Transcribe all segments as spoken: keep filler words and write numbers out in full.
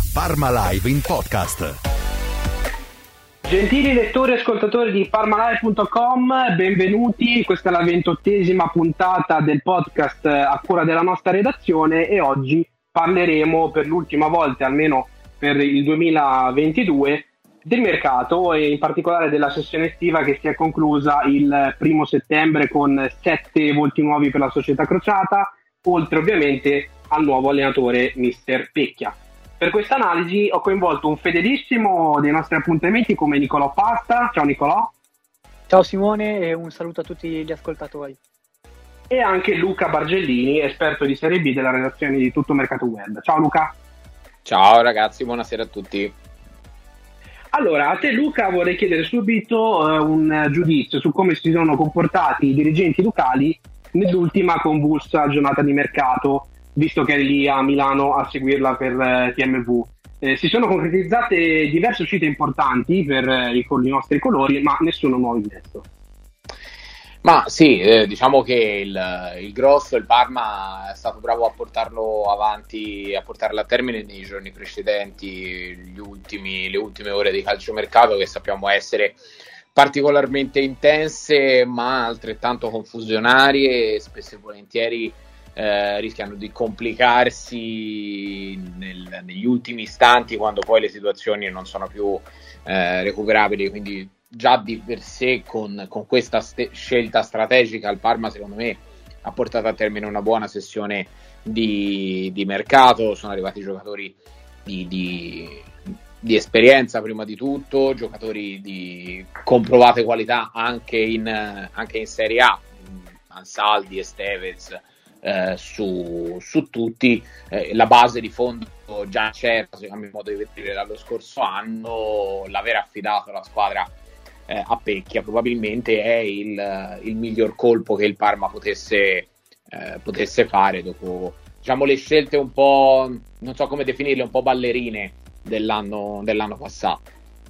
Parma Live in podcast. Gentili lettori e ascoltatori di parmalive punto com, benvenuti. Questa è la ventottesima puntata del podcast a cura della nostra redazione e oggi parleremo per l'ultima volta, almeno per il duemilaventidue, del mercato e in particolare della sessione estiva che si è conclusa il primo settembre con sette volti nuovi per la società crociata, oltre ovviamente al nuovo allenatore mister Pecchia. Per questa analisi ho coinvolto un fedelissimo dei nostri appuntamenti come Nicolò Pasta. Ciao Nicolò. Ciao Simone e un saluto a tutti gli ascoltatori. E anche Luca Bargellini, esperto di Serie B della redazione di Tutto Mercato Web. Ciao Luca. Ciao ragazzi, buonasera a tutti. Allora, a te Luca vorrei chiedere subito uh, un giudizio su come si sono comportati i dirigenti locali nell'ultima convulsa giornata di mercato, visto che eri lì a Milano a seguirla per uh, T M V. Eh, si sono concretizzate diverse uscite importanti per uh, i, i nostri colori, ma nessuno nuovo innesto. Ma sì, eh, diciamo che il, il grosso, il Parma è stato bravo a portarlo avanti, a portarlo a termine nei giorni precedenti, gli ultimi, le ultime ore di calciomercato, che sappiamo essere particolarmente intense ma altrettanto confusionarie e spesso e volentieri eh, rischiano di complicarsi nel, negli ultimi istanti, quando poi le situazioni non sono più eh, recuperabili. Quindi già di per sé con, con questa st- scelta strategica il Parma secondo me ha portato a termine una buona sessione di, di mercato. Sono arrivati giocatori di, di, di esperienza prima di tutto, giocatori di comprovate qualità anche in, anche in Serie A, Ansaldi e Stevez eh, su, su tutti. Eh, la base di fondo già c'era, a mio modo di vedere, dallo scorso anno. L'aver affidato la squadra Eh, a Pecchia probabilmente è il, il miglior colpo che il Parma potesse, eh, potesse fare dopo, diciamo, le scelte un po', non so come definirle, un po' ballerine dell'anno, dell'anno passato.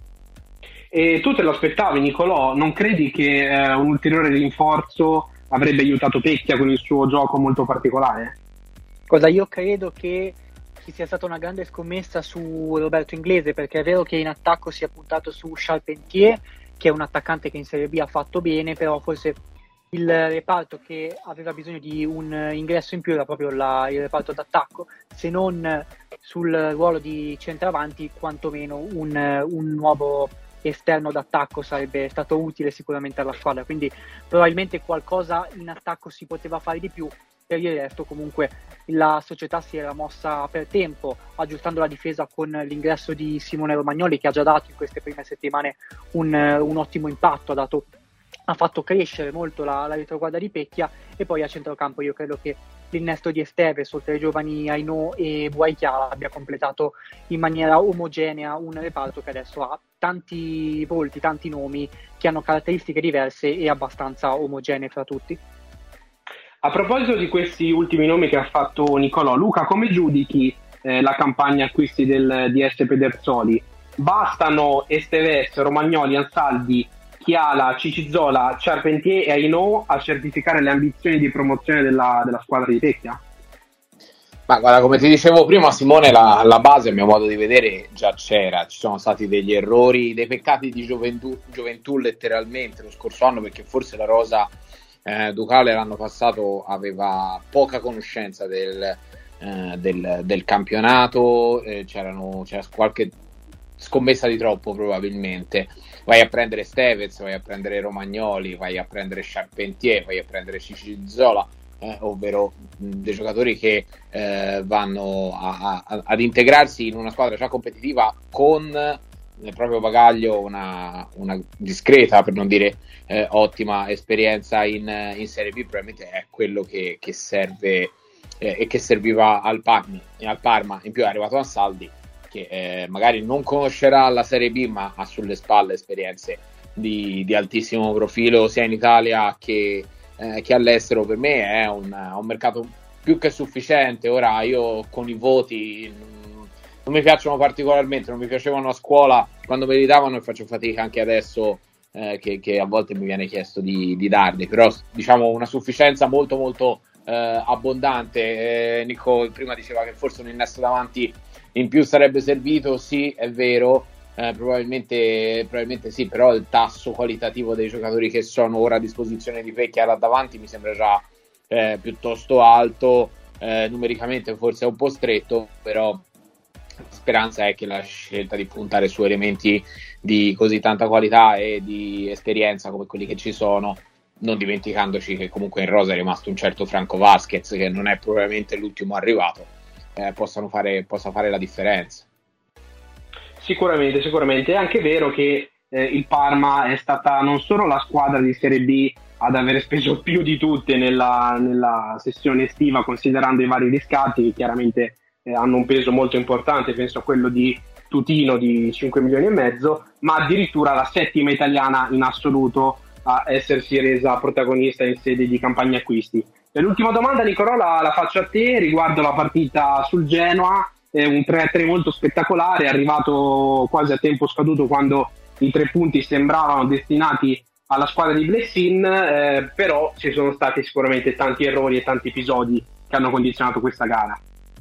E tu te lo aspettavi, Nicolò? Non credi che eh, un ulteriore rinforzo avrebbe aiutato Pecchia con il suo gioco molto particolare? Cosa io credo che ci sia stata una grande scommessa su Roberto Inglese, perché è vero che in attacco si è puntato su Charpentier, che è un attaccante che in Serie B ha fatto bene, però forse il reparto che aveva bisogno di un ingresso in più era proprio la, il reparto d'attacco, se non sul ruolo di centravanti, quantomeno un, un nuovo esterno d'attacco sarebbe stato utile sicuramente alla squadra, quindi probabilmente qualcosa in attacco si poteva fare di più. Per il resto comunque la società si era mossa per tempo, aggiustando la difesa con l'ingresso di Simone Romagnoli, che ha già dato in queste prime settimane un, un ottimo impatto, ha, dato, ha fatto crescere molto la, la retroguardia di Pecchia. E poi a centrocampo io credo che l'innesto di Esteves, oltre ai giovani Aino e Buaichiala, abbia completato in maniera omogenea un reparto che adesso ha tanti volti, tanti nomi che hanno caratteristiche diverse e abbastanza omogenee fra tutti. A proposito di questi ultimi nomi che ha fatto Nicolò, Luca, come giudichi eh, la campagna acquisti del D S Pedersoli? Bastano Esteves, Romagnoli, Ansaldi, Chiala, Cicizzola, Charpentier e Aino a certificare le ambizioni di promozione della, della squadra di Pecchia? Ma guarda, come ti dicevo prima Simone, la, la base a mio modo di vedere già c'era. Ci sono stati degli errori, dei peccati di gioventù, gioventù letteralmente lo scorso anno, perché forse la rosa Eh, Ducale l'anno passato aveva poca conoscenza del, eh, del, del campionato, eh, c'erano, c'era qualche scommessa di troppo probabilmente. Vai a prendere Stevez, vai a prendere Romagnoli, vai a prendere Charpentier, vai a prendere Cicizzola, eh, ovvero mh, dei giocatori che eh, vanno a, a, ad integrarsi in una squadra già competitiva con nel proprio bagaglio una, una discreta, per non dire eh, ottima esperienza in, in Serie B. Probabilmente è quello che, che serve eh, e che serviva al Parma. al Parma. In più è arrivato Ansaldi, che eh, magari non conoscerà la Serie B, ma ha sulle spalle esperienze di, di altissimo profilo sia in Italia che, eh, che all'estero. Per me è un, un mercato più che sufficiente. Ora io con i voti non mi piacciono particolarmente, non mi piacevano a scuola quando me li davano e faccio fatica anche adesso eh, che, che a volte mi viene chiesto di, di darli, però diciamo una sufficienza molto molto eh, abbondante. eh, Nico prima diceva che forse un innesto davanti in più sarebbe servito, sì, è vero, eh, probabilmente, probabilmente sì, però il tasso qualitativo dei giocatori che sono ora a disposizione di Pecchia là davanti mi sembra già eh, piuttosto alto, eh, numericamente forse è un po' stretto, però la speranza è che la scelta di puntare su elementi di così tanta qualità e di esperienza come quelli che ci sono, non dimenticandoci che comunque in rosa è rimasto un certo Franco Vasquez, che non è probabilmente l'ultimo arrivato, eh, possano fare, possa fare la differenza. Sicuramente, sicuramente. È anche vero che eh, il Parma è stata non solo la squadra di Serie B ad aver speso più di tutte nella, nella sessione estiva, considerando i vari riscatti che chiaramente eh, hanno un peso molto importante, penso a quello di Tutino di cinque milioni e mezzo, ma addirittura la settima italiana in assoluto a essersi resa protagonista in sede di campagna acquisti. E l'ultima domanda, Nicolò, la, la faccio a te riguardo la partita sul Genoa. È un tre a tre molto spettacolare, è arrivato quasi a tempo scaduto quando i tre punti sembravano destinati alla squadra di Blessin, eh, però ci sono stati sicuramente tanti errori e tanti episodi che hanno condizionato questa gara.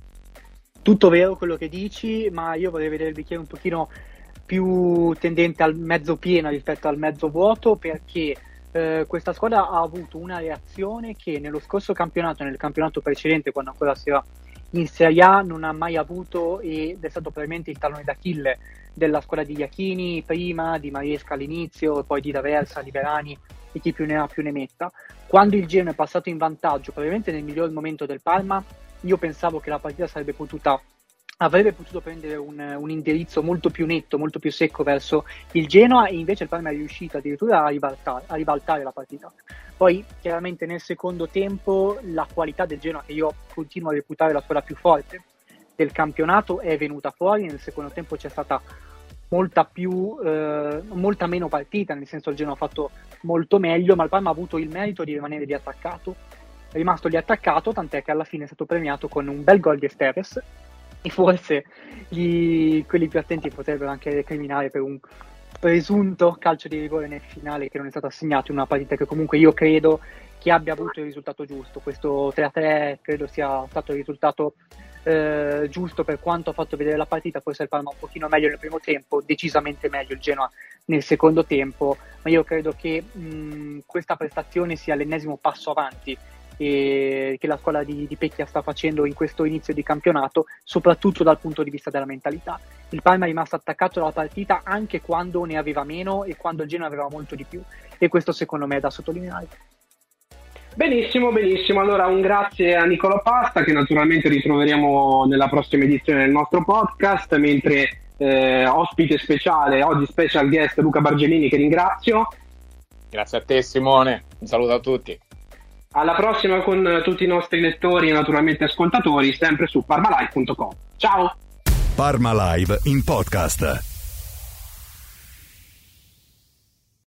Tutto vero quello che dici, ma io vorrei vedere il bicchiere un pochino più tendente al mezzo pieno rispetto al mezzo vuoto, perché eh, questa squadra ha avuto una reazione che nello scorso campionato, nel campionato precedente, quando ancora si era in Serie A, non ha mai avuto, ed è stato probabilmente il tallone d'Achille della squadra di Iachini prima, di Mariesca all'inizio, poi di D'Aversa, Liberani e chi più ne ha più ne metta. Quando il Genoa è passato in vantaggio, probabilmente nel miglior momento del Parma, io pensavo che la partita sarebbe potuta avrebbe potuto prendere un, un indirizzo molto più netto, molto più secco verso il Genoa, e invece il Parma è riuscito addirittura a ribaltare, a ribaltare la partita. Poi chiaramente nel secondo tempo la qualità del Genoa, che io continuo a reputare la squadra più forte del campionato, è venuta fuori. Nel secondo tempo c'è stata molta più eh, molta meno partita, nel senso il Genoa ha fatto molto meglio, ma il Parma ha avuto il merito di rimanere lì attaccato, è rimasto lì attaccato, tant'è che alla fine è stato premiato con un bel gol di Esteves, e forse gli, quelli più attenti potrebbero anche recriminare per un presunto calcio di rigore nel finale che non è stato assegnato, in una partita che comunque io credo che abbia avuto il risultato giusto. Questo tre a tre credo sia stato il risultato eh, giusto per quanto ha fatto vedere la partita. Forse il Parma un pochino meglio nel primo tempo, decisamente meglio il Genoa nel secondo tempo, ma io credo che mh, questa prestazione sia l'ennesimo passo avanti e che la squadra di, di Pecchia sta facendo in questo inizio di campionato, soprattutto dal punto di vista della mentalità. Il Parma è rimasto attaccato alla partita anche quando ne aveva meno e quando il Genoa aveva molto di più, e questo secondo me è da sottolineare. Benissimo, benissimo. Allora un grazie a Nicolò Pasta, che naturalmente ritroveremo nella prossima edizione del nostro podcast, mentre eh, ospite speciale, oggi special guest Luca Bargelini, che ringrazio. Grazie a te Simone, un saluto a tutti. Alla prossima con tutti i nostri lettori e naturalmente ascoltatori, sempre su parmalive punto com. Ciao! Parma Live in podcast.